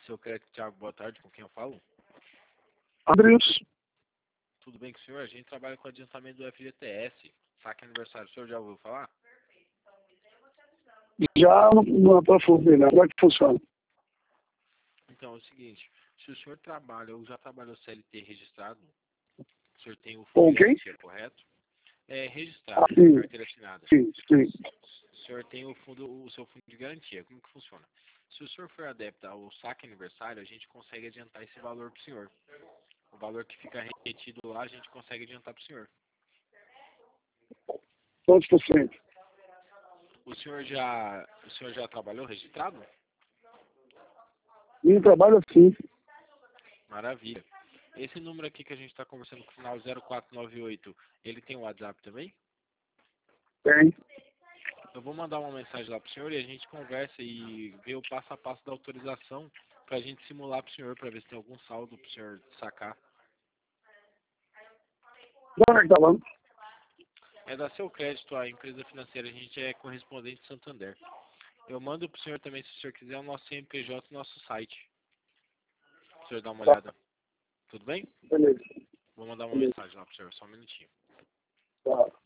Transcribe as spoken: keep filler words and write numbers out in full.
Seu Crédito Thiago, boa tarde, com quem eu falo? Andrius, Tudo bem com o senhor? A gente trabalha com adiantamento do F G T S, saque aniversário, o senhor já ouviu falar? já não, não aprofundei, né? Como é que funciona? Então, é o seguinte, se o senhor trabalha ou já trabalhou C L T registrado, o senhor tem o fundo Com de quem? garantia, correto? É Ah, registrado, sim, carteira assinada. sim, sim. O senhor tem o, fundo, o seu fundo de garantia, como que funciona? Se o senhor for adepto ao saque aniversário, a gente consegue adiantar esse valor para o senhor. O valor que fica retido lá, a gente consegue adiantar para o senhor. Quantos por cento? O senhor já, o senhor já trabalhou registrado? Minha trabalho assim, Maravilha. Esse número aqui que a gente está conversando com o final zero quatro nove oito, ele tem o WhatsApp também? tem. Eu vou mandar uma mensagem lá para o senhor e a gente conversa e vê o passo a passo da autorização para a gente simular para o senhor, para ver se tem algum saldo para o senhor sacar. De onde é que tá falando? É da Seu Crédito, a empresa financeira, a gente é correspondente de Santander. Eu mando para o senhor também, se o senhor quiser, o nosso C N P J no nosso site. Para o senhor dar uma Tá, olhada. Tudo bem? beleza. Vou mandar uma Beleza. mensagem lá para o senhor, só um minutinho. Tá.